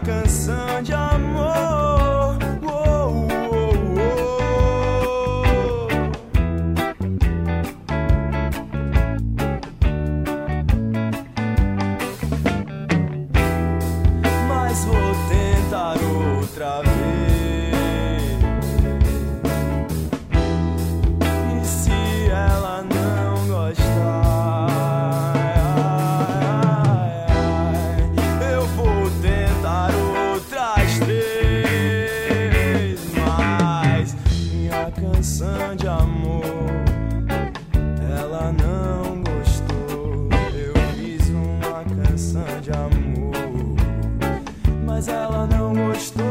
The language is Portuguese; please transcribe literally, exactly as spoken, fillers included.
canção de amor. Oh, oh, oh. Mas vou tentar outra vez. E se ela não gostar, eu vou tentar outras três. Mas minha canção de amor, ela não gostou. Eu fiz uma canção de amor, mas ela não gostou.